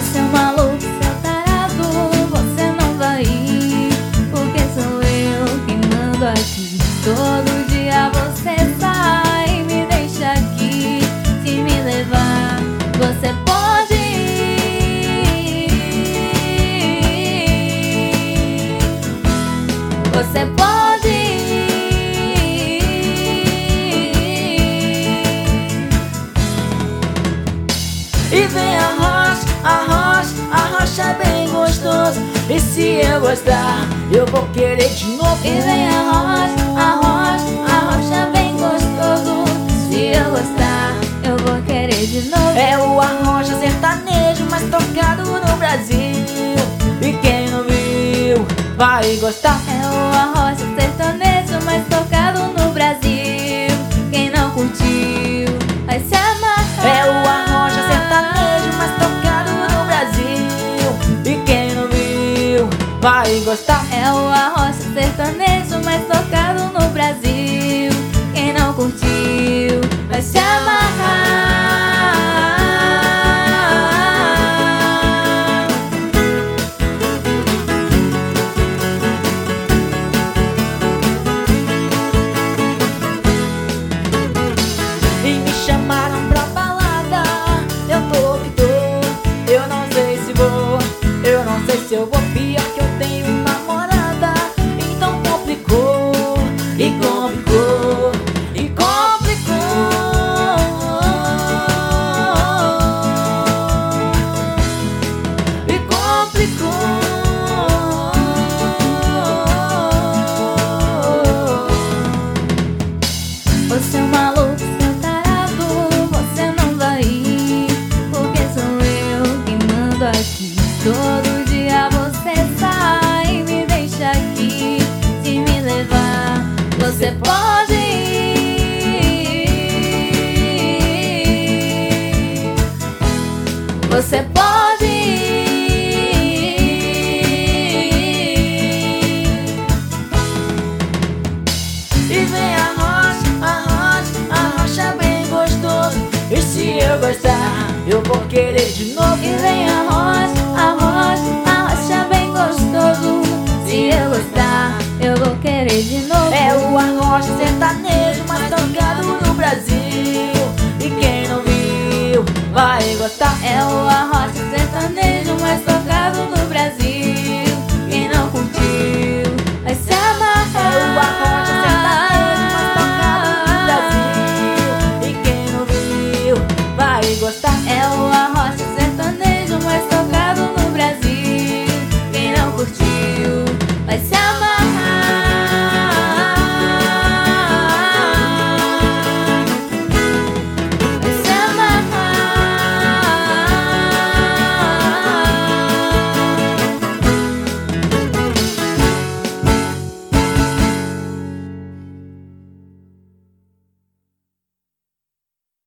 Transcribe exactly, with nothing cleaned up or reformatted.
Você é um maluco, seu tarado, você não vai ir, porque sou eu quem mando aqui. Todo dia você sai e me deixa aqui. Se me levar, você pode ir. Você pode ir. E vem a rocha, a rocha, a rocha é bem gostoso. E se eu gostar, eu vou querer de novo. E vem a rocha, a rocha, a rocha é bem gostoso. Se eu gostar, eu vou querer de novo. É o arrocha sertanejo mais tocado no Brasil. E quem não viu, vai gostar. É o arrocha sertanejo mais tocado no Brasil. Quem não curtiu, vai se amarrar. É o arrocha sertanejo mais tocado no Brasil. E quem não viu, vai gostar. É o arrocha sertanejo mais tocado no Brasil. Quem não curtiu, vai se amarrar. E me chamaram pra balada, eu tô que tô. Eu não sei se vou, eu não sei se eu vou. Pior que eu tenho namorada, então complicou, e complicou, e complicou. E complicou. Você é um maluco, seu tarado, você não vai ir, porque sou eu quem mando aqui. Todo dia você sai e me deixa aqui. Se me levar, você pode ir. Você pode ir. E vem a rocha, a rocha, a rocha é bem gostoso. E se eu gostar, eu vou querer de novo. E